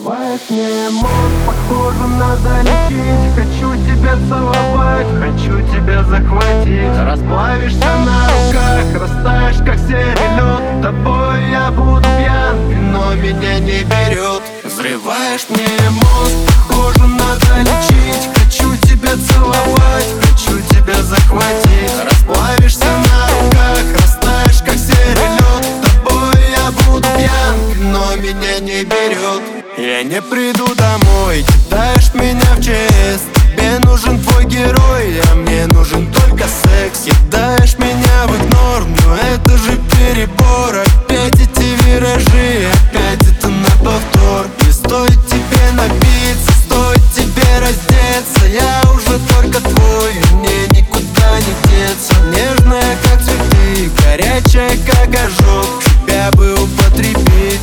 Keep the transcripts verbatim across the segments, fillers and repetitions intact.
Взрывает мне мозг, похоже, надо лечить. Хочу тебя целовать, хочу тебя захватить. Расплавишься на руках, растаешь как серый лед. Тобой я буду пьян, вино меня не берет. Взрываешь мне мозг, похоже, надо лечить. Хочу тебя целовать, хочу тебя захватить. Расплавишься на руках, растаешь как серый лед. Тобой я буду пьян, вино меня не берет. Я не приду домой, кидаешь меня в ЧС. Тебе нужен твой герой, а мне нужен только секс. Кидаешь меня в игнор, но это же перебор. Опять эти виражи, опять это на повтор. Не стоит тебе напиться, стоит тебе раздеться. Я уже только твой, и мне никуда не деться. Нежная как цветы, горячая как ожог. Тебя бы употребить.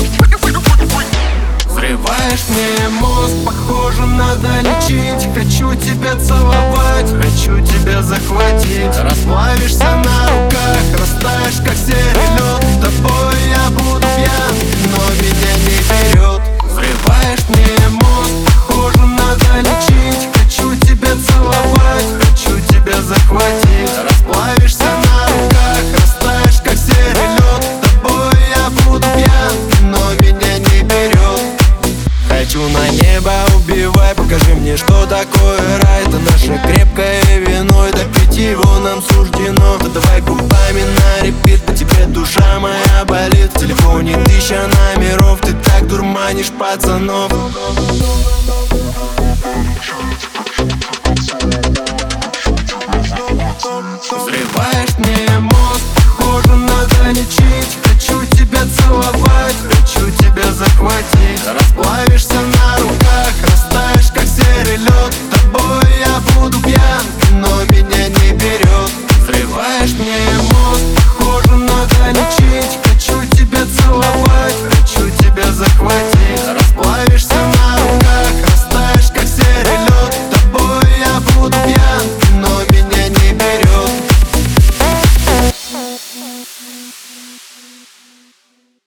Взрываешь мне мозг, похоже, надо лечить. Хочу тебя целовать, хочу тебя захватить. Расплавишься на руках, растаешь как серый лед. Тобой я буду пьян, но меня не берет. Взрываешь мне мозг, похоже, надо лечить. Хочу тебя целовать, хочу тебя захватить. Расплавишься на руках, растаешь как серый лед. Тобой я буду пьян, но меня не берет. Хочу на небо, убивай, покажи мне, что такое рай. Это наше крепкое вино, и допить его нам суждено. Да давай губами на репит, по тебе душа моя болит. В телефоне тысяча номеров, ты так дурманишь пацанов.